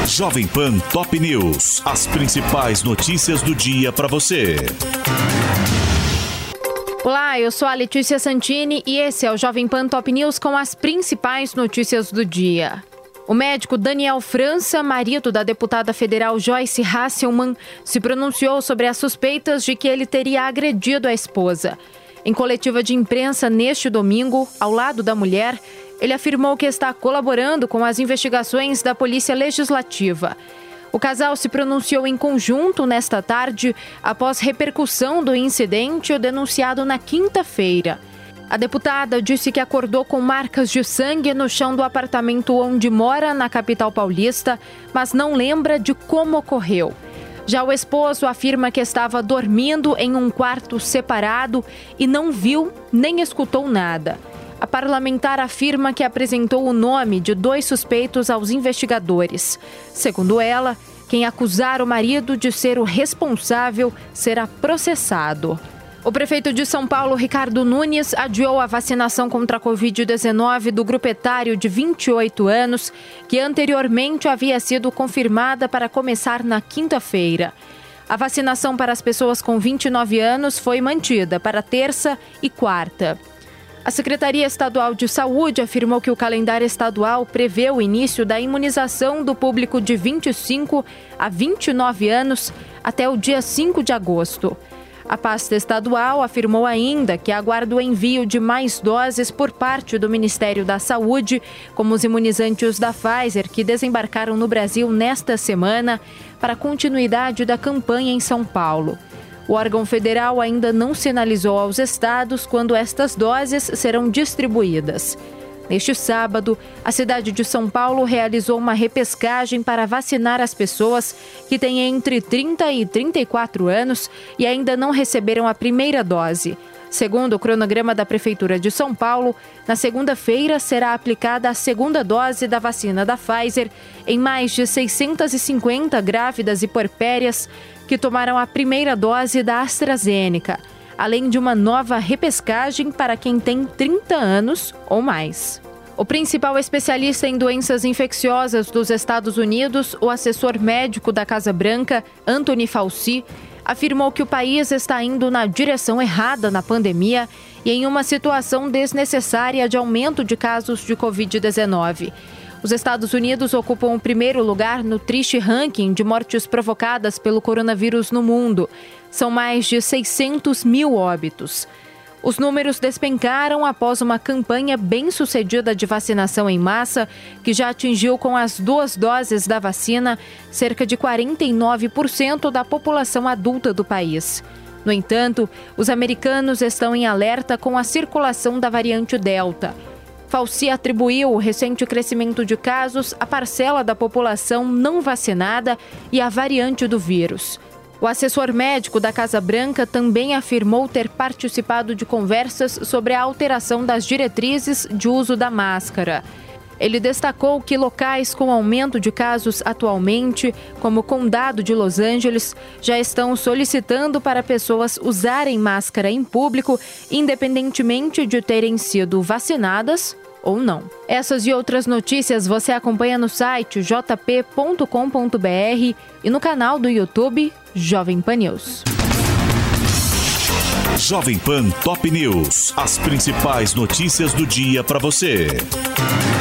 Jovem Pan Top News. As principais notícias do dia para você. Olá, eu sou a Letícia Santini e esse é o Jovem Pan Top News com as principais notícias do dia. O médico Daniel França, marido da deputada federal Joyce Hasselmann, se pronunciou sobre as suspeitas de que ele teria agredido a esposa. Em coletiva de imprensa neste domingo, ao lado da mulher, ele afirmou que está colaborando com as investigações da Polícia Legislativa. O casal se pronunciou em conjunto nesta tarde após repercussão do incidente denunciado na quinta-feira. A deputada disse que acordou com marcas de sangue no chão do apartamento onde mora, na capital paulista, mas não lembra de como ocorreu. Já o esposo afirma que estava dormindo em um quarto separado e não viu nem escutou nada. A parlamentar afirma que apresentou o nome de 2 suspeitos aos investigadores. Segundo ela, quem acusar o marido de ser o responsável será processado. O prefeito de São Paulo, Ricardo Nunes, adiou a vacinação contra a Covid-19 do grupo etário de 28 anos, que anteriormente havia sido confirmada para começar na quinta-feira. A vacinação para as pessoas com 29 anos foi mantida para terça e quarta. A Secretaria Estadual de Saúde afirmou que o calendário estadual prevê o início da imunização do público de 25 a 29 anos até o dia 5 de agosto. A pasta estadual afirmou ainda que aguarda o envio de mais doses por parte do Ministério da Saúde, como os imunizantes da Pfizer, que desembarcaram no Brasil nesta semana, para a continuidade da campanha em São Paulo. O órgão federal ainda não sinalizou aos estados quando estas doses serão distribuídas. Neste sábado, a cidade de São Paulo realizou uma repescagem para vacinar as pessoas que têm entre 30 e 34 anos e ainda não receberam a primeira dose. Segundo o cronograma da Prefeitura de São Paulo, na segunda-feira será aplicada a segunda dose da vacina da Pfizer em mais de 650 grávidas e puerpérias que tomaram a primeira dose da AstraZeneca, além de uma nova repescagem para quem tem 30 anos ou mais. O principal especialista em doenças infecciosas dos Estados Unidos, o assessor médico da Casa Branca, Anthony Fauci, afirmou que o país está indo na direção errada na pandemia e em uma situação desnecessária de aumento de casos de Covid-19. Os Estados Unidos ocupam o primeiro lugar no triste ranking de mortes provocadas pelo coronavírus no mundo. São mais de 600 mil óbitos. Os números despencaram após uma campanha bem-sucedida de vacinação em massa, que já atingiu com as 2 doses da vacina cerca de 49% da população adulta do país. No entanto, os americanos estão em alerta com a circulação da variante Delta. Fauci atribuiu o recente crescimento de casos à parcela da população não vacinada e à variante do vírus. O assessor médico da Casa Branca também afirmou ter participado de conversas sobre a alteração das diretrizes de uso da máscara. Ele destacou que locais com aumento de casos atualmente, como o Condado de Los Angeles, já estão solicitando para pessoas usarem máscara em público, independentemente de terem sido vacinadas ou não. Essas e outras notícias você acompanha no site jp.com.br e no canal do YouTube Jovem Pan News. Jovem Pan Top News. As principais notícias do dia para você.